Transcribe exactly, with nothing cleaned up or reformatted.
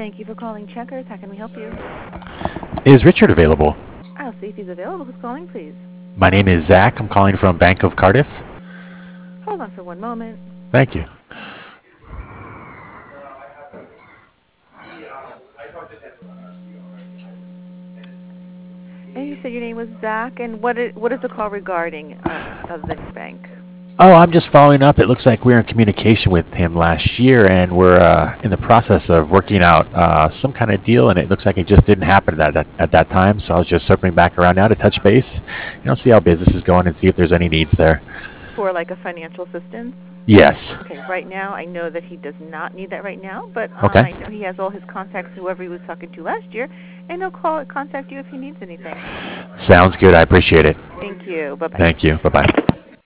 Thank you for calling Checkers. How can we help you? Is Richard available? I'll see if he's available. Who's calling, please? My name is Zach. I'm calling from Bank of Cardiff. Hold on for one moment. Thank you. And you said your name was Zach, and what is, what is the call regarding uh, of the bank? Oh, I'm just following up. It looks like we were in communication with him last year, and we're uh, in the process of working out uh, some kind of deal, and it looks like it just didn't happen at that, at that time. So I was just circling back around now to touch base, you know, see how business is going and see if there's any needs there. For like a financial assistance? Yes. Okay, right now I know that he does not need that right now, but um, Okay. I know he has all his contacts, whoever he was talking to last year, and he'll call contact you if he needs anything. Sounds good. I appreciate it. Thank you. Bye-bye. Thank you. Bye-bye.